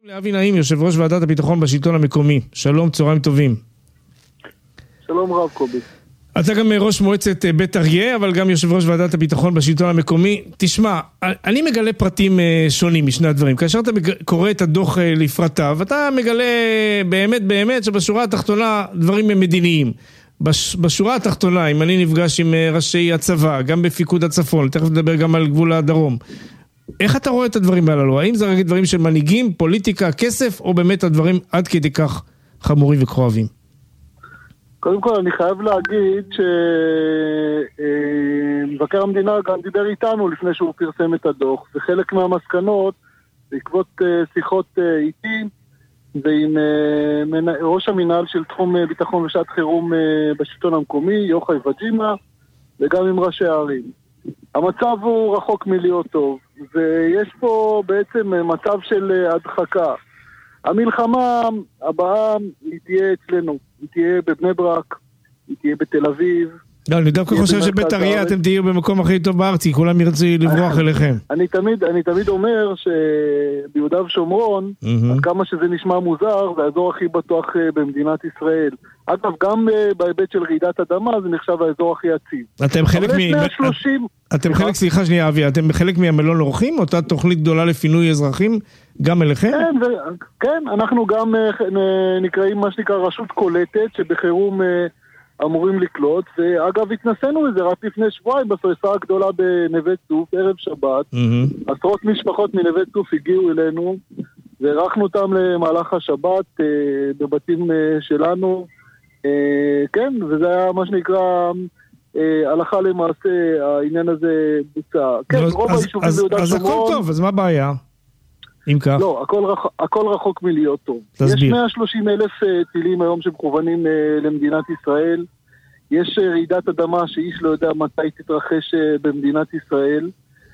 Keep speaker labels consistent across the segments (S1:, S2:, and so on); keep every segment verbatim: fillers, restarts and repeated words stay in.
S1: לאבי נעים, יושב ראש ועדת הביטחון בשלטון המקומי. שלום, צהריים טובים.
S2: שלום רב קובי.
S1: אתה גם ראש מועצת בית אריה, אבל גם יושב ראש ועדת הביטחון בשלטון המקומי. תשמע, אני מגלה פרטים שונים משני הדברים. כאשר אתה קורא את הדוח לפרטיו, אתה מגלה באמת באמת שבשורה התחתונה דברים הם מדיניים. בש, בשורה התחתונה, אם אני נפגש עם ראשי הצבא, גם בפיקוד הצפון, תכף נדבר גם על גבול הדרום. איך אתה רואה את הדברים הללו? האם זה רק דברים של מנהיגים, פוליטיקה, כסף, או באמת הדברים עד כדי כך חמורים וכואבים?
S2: קודם כל אני חייב להגיד שמבקר המדינה גם דיבר איתנו לפני שהוא פרסם את הדוח, וחלק מהמסקנות בעקבות שיחות איתי ועם ראש המינהל של תחום ביטחון ושעת חירום בשלטון המקומי, יוחאי וג'ימה, וגם עם ראשי הערים. המצב הוא רחוק מלהיות טוב, ויש פה בעצם מצב של הדחקה. המלחמה הבאה היא תהיה אצלנו, היא תהיה בבני ברק, היא תהיה בתל אביב.
S1: לא, אני דווקא חושב שבית אריה אתם תהיו במקום הכי טוב בארץ, כי כולם ירצו לברוח אליכם.
S2: אני תמיד, אני תמיד אומר שביהודה ושומרון, עד כמה שזה נשמע מוזר, זה האזור הכי בטוח במדינת ישראל. אגב, גם בהיבט של רעידת אדמה, זה נחשב האזור הכי יציב.
S1: אתם חלק מ... אתם חלק, סליחה שנייה אבי, אתם חלק מהמלון אורחים, אותה תוכנית גדולה לפינוי אזרחים, גם אליכם?
S2: כן, כן, אנחנו גם נקראים מה שנקרא רשות קולטת, שבחירום אמורים לקלוט, ואגב התנסינו לזה רק לפני שבועיים בשריפה הגדולה בנווה צוף, ערב שבת, mm-hmm. עשרות משפחות מנווה צוף הגיעו אלינו, וערכנו אותם למהלך השבת אה, בבתים אה, שלנו, אה, כן, וזה היה מה שנקרא אה, הלכה למעשה, העניין הזה בוצע. כן,
S1: אז,
S2: רוב
S1: אז,
S2: היישובים
S1: אז,
S2: ביהודה
S1: אז
S2: שומרון...
S1: הכל טוב, אז מה הבעיה? אם כך?
S2: לא, הכל, רח, הכל רחוק מלהיות טוב.
S1: תסביר.
S2: יש מאה ושלושים אלף טילים היום שמכוונים למדינת ישראל. יש רעידת אדמה שאיש לא יודע מתי תתרחש במדינת ישראל.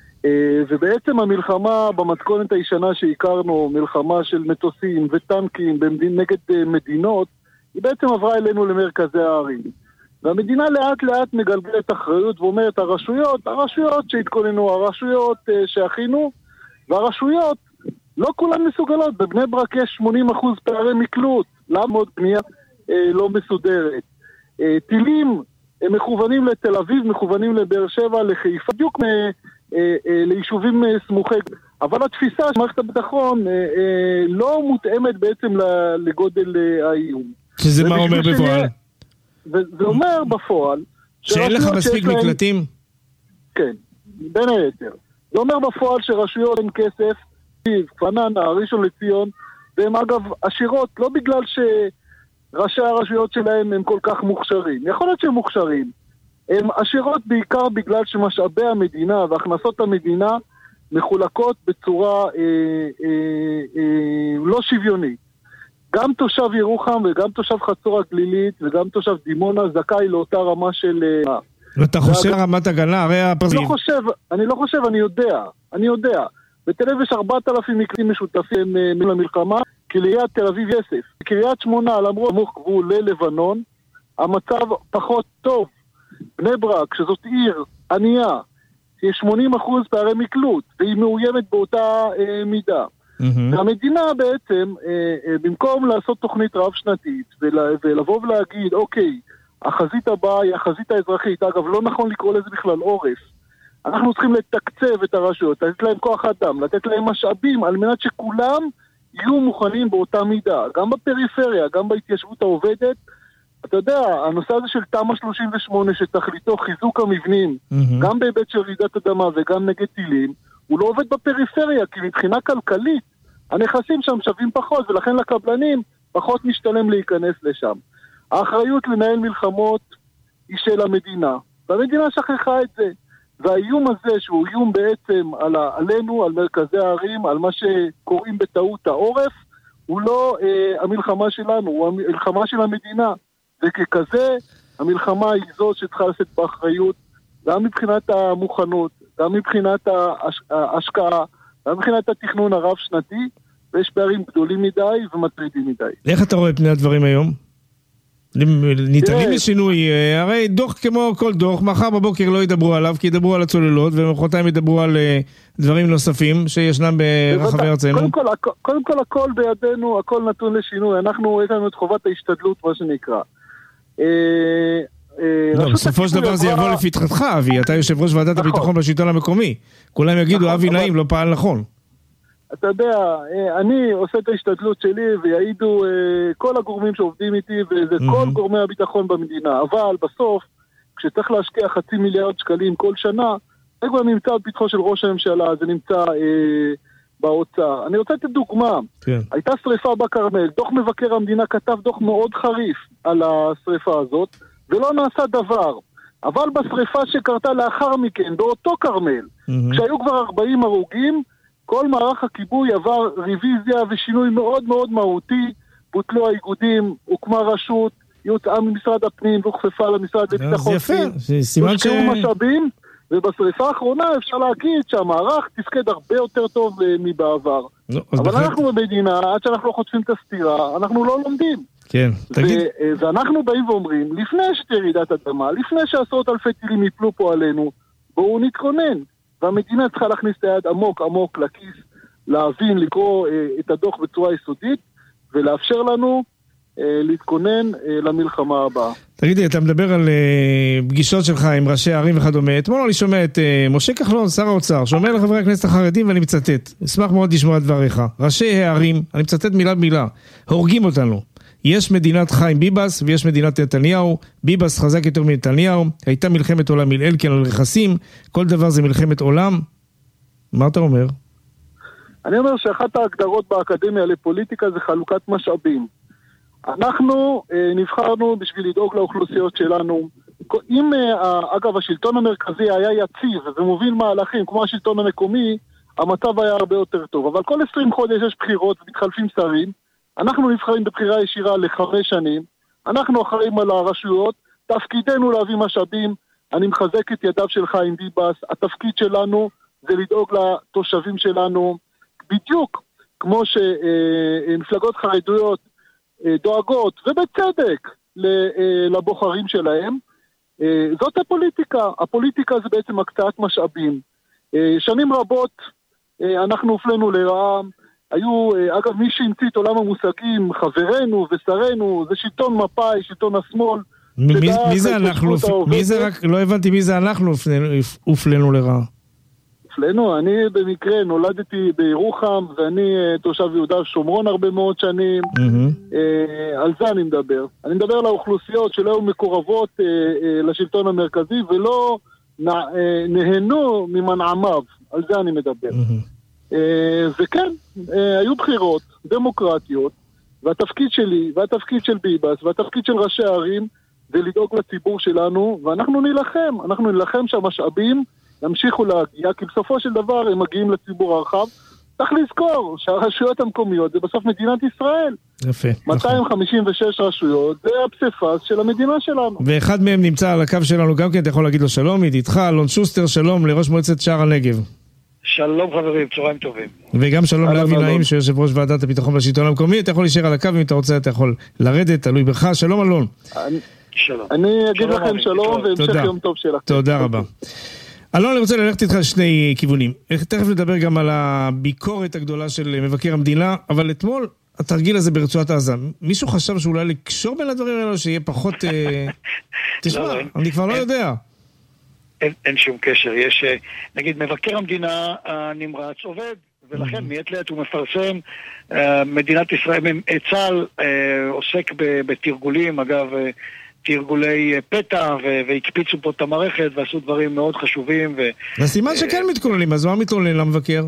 S2: ובעצם המלחמה במתכונת הישנה שהכרנו, מלחמה של מטוסים וטנקים במדין, נגד מדינות, היא בעצם עברה אלינו למרכזי הערים. והמדינה לאט לאט מגלגלת אחריות ואומרת הרשויות, הרשויות שהתכוננו, הרשויות שהכינו, והרשויות לא כולן מסוגלות. בבני ברק יש שמונים אחוז פערי מקלוט, למה עוד בנייה אה, לא מסודרת. אה, טילים הם מכוונים לתל אביב, מכוונים לבאר שבע, לחיפה, בדיוק מ, אה, אה, ליישובים אה, סמוכי. אבל התפיסה של מערכת הביטחון אה, אה, לא מותאמת בעצם לגודל אה, האיום.
S1: שזה מה אומר בפועל?
S2: וזה אומר בפועל...
S1: שאין לך מספיק להם... מקלטים?
S2: כן, בין היתר. זה אומר בפועל שרשויות אין כסף, פננה, ראשון לציון, והם אגב עשירות, לא בגלל שראשי הרשויות שלהם הם כל כך מוכשרים. יכול להיות שהם מוכשרים. הם עשירות בעיקר בגלל שמשאבי המדינה והכנסות המדינה מחולקות בצורה אה, אה, אה, לא שוויונית. גם תושב ירוחם וגם תושב חצור הגלילית וגם תושב דימונה זכאי לאותה רמה של... אה,
S1: ואתה חושב רמת הגנה, הרי הפרזים.
S2: אני לא חושב, אני לא חושב, אני יודע, אני יודע. בתל אביב יש ארבעת אלפים מקרים משותפים למלחמה, קריית תל אביב יסף. קריית שמונה, למרות סמוך גבול ללבנון, המצב פחות טוב. בני ברק, שזאת עיר ענייה, יש שמונים אחוז פערי מקלוט, והיא מאוימת באותה אה, מידה. Mm-hmm. והמדינה בעצם, אה, אה, במקום לעשות תוכנית רב שנתית, ולה, ולבוא ולהגיד, אוקיי, החזית הבאה היא החזית האזרחית, אגב, לא נכון לקרוא לזה בכלל עורף. אנחנו צריכים לתקצב את הרשויות, לתת להם כוח אדם, לתת להם משאבים, על מנת שכולם יהיו מוכנים באותה מידה, גם בפריפריה, גם בהתיישבות העובדת. אתה יודע, הנושא הזה של תמ"א שלושים ושמונה, שתכליתו חיזוק המבנים, mm-hmm. גם בהיבט של רעידת אדמה וגם נגד טילים, הוא לא עובד בפריפריה, כי מבחינה כלכלית, הנכסים שם שווים פחות, ולכן לקבלנים פחות משתלם להיכנס לשם. האחריות לנהל מלחמות היא של המדינה, והמדינה שכחה את זה. והאיום הזה, שהוא איום בעצם על ה, עלינו, על מרכזי הערים, על מה שקוראים בטעות העורף, הוא לא אה, המלחמה שלנו, הוא המלחמה של המדינה. וככזה, המלחמה היא זאת שצריכה לשאת באחריות, גם מבחינת המוכנות, גם מבחינת ההשקעה, גם מבחינת התכנון הרב שנתי, ויש פערים גדולים מדי ומטרידים מדי.
S1: איך אתה רואה פני הדברים היום? ניתנים לשינוי, הרי דוח כמו כל דוח, מחר בבוקר לא ידברו עליו, כי ידברו על הצוללות, ומחרתיים ידברו על דברים נוספים שישנם ברחבי ארצנו. קודם
S2: כל, קודם כל הכל בידינו, הכל נתון לשינוי, אנחנו, יש לנו את חובת ההשתדלות, מה שנקרא.
S1: לא, בסופו של דבר זה יבוא לפתחתך, אבי, אתה יושב ראש ועדת הביטחון בשלטון המקומי. כולם יגידו, אבי נעים לא פעל נכון.
S2: אתה יודע, אני עושה את ההשתדלות שלי ויעידו כל הגורמים שעובדים איתי וזה כל גורמי הביטחון במדינה, אבל בסוף כשצריך להשקיע חצי מיליארד שקלים כל שנה, זה כבר נמצא בפתחו של ראש הממשלה, זה נמצא אה, באוצר. אני רוצה לתת דוגמה, כן. הייתה שריפה בכרמל, דוח מבקר המדינה כתב דוח מאוד חריף על השריפה הזאת ולא נעשה דבר, אבל בשריפה שקרתה לאחר מכן באותו כרמל, mm-hmm. כשהיו כבר ארבעים הרוגים, כל מערך הכיבוי עבר ריוויזיה ושינוי מאוד מאוד מהותי, בוטלו האיגודים, הוקמה רשות, יוצאה ממשרד הפנים והוכפפה למשרד לביטחון פנים.
S1: זה יפה, סימן ש...
S2: הושקעו משאבים, ובשריפה האחרונה אפשר להגיד שהמערך תפקד הרבה יותר טוב מבעבר. לא, אבל בכלל... אנחנו במדינה, עד שאנחנו לא חוטפים את הסתירה, אנחנו לא לומדים.
S1: כן, תגיד.
S2: ו- ואנחנו באים ואומרים, לפני שתהיה רעידת אדמה, לפני שעשרות אלפי טילים יפלו פה עלינו, בואו נתכונן. והמדינה צריכה להכניס את היד עמוק עמוק לכיס, להבין, לקרוא אה, את הדוח בצורה יסודית, ולאפשר לנו אה, להתכונן אה, למלחמה הבאה.
S1: תגידי, אתה מדבר על אה, פגישות שלך עם ראשי הערים וכדומה. אתמול אני שומע את אה, משה כחלון, שר האוצר, שאומר לחברי הכנסת החרדים, ואני מצטט, אשמח מאוד לשמוע את דבריך. ראשי הערים, אני מצטט מילה במילה, הורגים אותנו. יש מדינת חיים ביבס ויש מדינת נתניהו, ביבס חזק יותר מנתניהו, הייתה מלחמת עולם עם אלקין על רכסים, כל דבר זה מלחמת עולם. מה אתה אומר?
S2: אני אומר שאחת ההגדרות באקדמיה לפוליטיקה זה חלוקת משאבים. אנחנו אה, נבחרנו בשביל לדאוג לאוכלוסיות שלנו. אם אה, אגב השלטון המרכזי היה יציב ומוביל מהלכים כמו השלטון המקומי, המצב היה הרבה יותר טוב. אבל כל עשרים חודש יש בחירות ומתחלפים שרים, אנחנו נבחרים בבחירה ישירה לחמש שנים, אנחנו אחראים על הרשויות, תפקידנו להביא משאבים, אני מחזק את ידיו של חיים ביבס, התפקיד שלנו זה לדאוג לתושבים שלנו, בדיוק כמו שמפלגות חרדיות דואגות, ובצדק, לבוחרים שלהם. זאת הפוליטיקה, הפוליטיקה זה בעצם הקצאת משאבים. שנים רבות אנחנו הופלנו לרעה, היו, אגב, מי שהמציא את עולם המושגים, חברנו ושרנו, זה שלטון מפאי, שלטון השמאל.
S1: מי, מי זה אנחנו? מי זה רק, לא הבנתי מי זה אנחנו הופלנו לרעה.
S2: הופלנו, אני במקרה נולדתי בירוחם, ואני תושב יהודה ושומרון הרבה מאוד שנים, mm-hmm. על זה אני מדבר. אני מדבר על האוכלוסיות שלא היו מקורבות לשלטון המרכזי, ולא נהנו ממנעמיו, על זה אני מדבר. Mm-hmm. וכן, היו בחירות דמוקרטיות, והתפקיד שלי, והתפקיד של ביבס, והתפקיד של ראשי הערים, זה לדאוג לציבור שלנו, ואנחנו נלחם, אנחנו נלחם שהמשאבים ימשיכו להגיע, כי בסופו של דבר הם מגיעים לציבור הרחב. צריך לזכור שהרשויות המקומיות זה בסוף מדינת ישראל.
S1: יפה.
S2: מאתיים חמישים ושש רשויות, זה הפסיפס של המדינה שלנו.
S1: ואחד מהם נמצא על הקו שלנו גם כן, אתה יכול להגיד לו שלום, ידידך, אלון שוסטר, שלום לראש מועצת שער הנגב.
S3: שלום חברים, צהריים טובים.
S1: וגם שלום לאבי נעים, שיושב ראש ועדת הביטחון בשלטון המקומי. אתה יכול להישאר על הקו, אם אתה רוצה, אתה יכול לרדת, תלוי בך. שלום אלון.
S3: שלום.
S2: אני אגיד לכם שלום, והמשך יום טוב שלך.
S1: תודה רבה. אלון, אני רוצה ללכת איתך לשני כיוונים. תכף נדבר גם על הביקורת הגדולה של מבקר המדינה, אבל אתמול התרגיל הזה ברצועת עזה, מישהו חשב שאולי לקשור בין הדברים האלו, שיהיה פחות... תשמע, אני כבר לא יודע.
S3: אין, אין שום קשר, יש, נגיד, מבקר המדינה הנמרץ עובד, ולכן מעת לעת הוא מפרסם, מדינת ישראל, צה"ל עוסק בתרגולים, אגב, תרגולי פתע, והקפיצו פה את המערכת, ועשו דברים מאוד חשובים.
S1: לסימן שכן מתכוננים, אז מה מתכונן למבקר?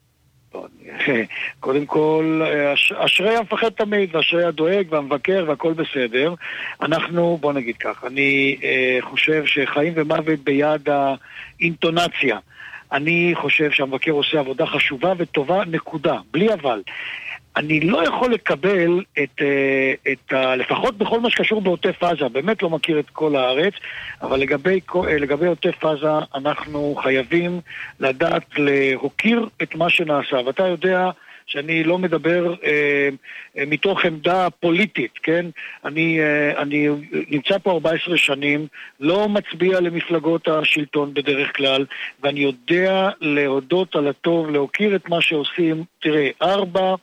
S3: קודם כל, אשרי המפחד תמיד, ואשרי הדואג והמבקר והכל בסדר. אנחנו, בוא נגיד כך, אני אה, חושב שחיים ומוות ביד האינטונציה. אני חושב שהמבקר עושה עבודה חשובה וטובה, נקודה, בלי אבל. אני לא יכול לקבל את, את ה, לפחות בכל מה שקשור בעוטף עזה, באמת לא מכיר את כל הארץ, אבל לגבי, לגבי עוטף עזה אנחנו חייבים לדעת להוקיר את מה שנעשה. ואתה יודע שאני לא מדבר אה, אה, מתוך עמדה פוליטית, כן? אני, אה, אני נמצא פה ארבע עשרה שנים, לא מצביע למפלגות השלטון בדרך כלל, ואני יודע להודות על הטוב, להוקיר את מה שעושים. תראה, ארבע...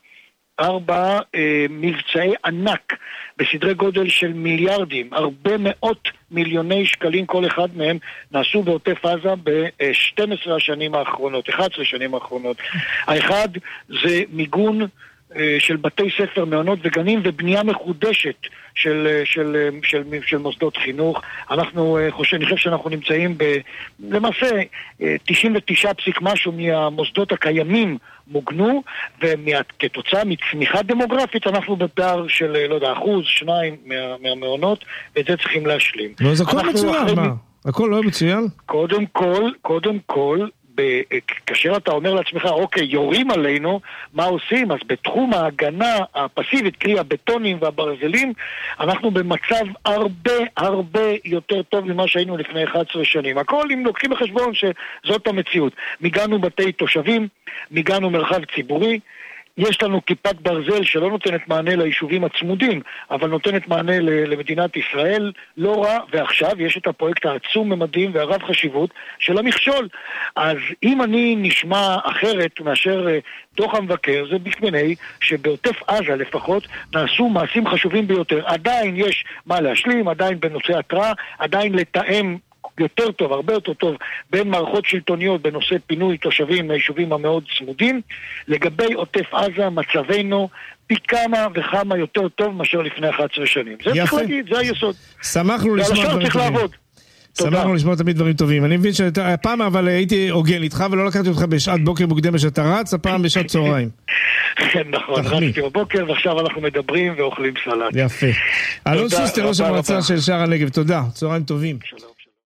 S3: ארבע אה, מבצעי ענק בסדרי גודל של מיליארדים, הרבה מאות מיליוני שקלים כל אחד מהם נעשו בעוטף עזה ב-שתים עשרה השנים האחרונות, אחת עשרה שנים האחרונות. האחד זה מיגון אה, של בתי ספר, מעונות וגנים ובנייה מחודשת של, של, של, של, של מוסדות חינוך. אנחנו חושב, אני חושב שאנחנו נמצאים ב, למעשה תשעים ותשע פסיק משהו מהמוסדות הקיימים מוגנו, וכתוצאה מצמיחה דמוגרפית אנחנו בפער של, לא יודע, אחוז, שניים מה, מהמעונות, ואת זה צריכים להשלים.
S1: לא, זה הכל מצוין, מה? הכל לא מצוין?
S3: קודם כל, קודם כל, ב- כאשר אתה אומר לעצמך, אוקיי, יורים עלינו, מה עושים? אז בתחום ההגנה הפסיבית, קרי הבטונים והברזלים, אנחנו במצב הרבה הרבה יותר טוב ממה שהיינו לפני אחת עשרה שנים. הכל אם לוקחים בחשבון שזאת המציאות. מיגנו בתי תושבים, מיגנו מרחב ציבורי, יש לנו כיפת ברזל שלא נותנת מענה ליישובים הצמודים, אבל נותנת מענה למדינת ישראל, לא רע, ועכשיו יש את הפרויקט העצום ממדים והרב חשיבות של המכשול. אז אם אני נשמע אחרת מאשר דוח המבקר, זה בפני שבעוטף עזה לפחות נעשו מעשים חשובים ביותר. עדיין יש מה להשלים, עדיין בנושא התראה, עדיין לתאם יותר טוב, הרבה יותר טוב, בין מערכות שלטוניות בנושא פינוי תושבים מהיישובים המאוד צמודים. לגבי עוטף עזה, מצבנו פי כמה וכמה יותר טוב מאשר לפני אחת עשרה שנים. זה צריך להגיד, זה היסוד.
S1: שמחנו לשמוע דברים טובים. שמחנו לשמוע תמיד דברים טובים. אני מבין שהפעם אבל הייתי עוגן איתך ולא לקחתי אותך בשעת בוקר מוקדמת שאתה רץ, הפעם בשעת צהריים.
S3: נכון, רצתי בבוקר ועכשיו אנחנו מדברים ואוכלים סלט.
S1: יפה. אלון שוסטר, ראש המועצה של שער הנגב, תודה. צהריים טובים.
S3: שלום.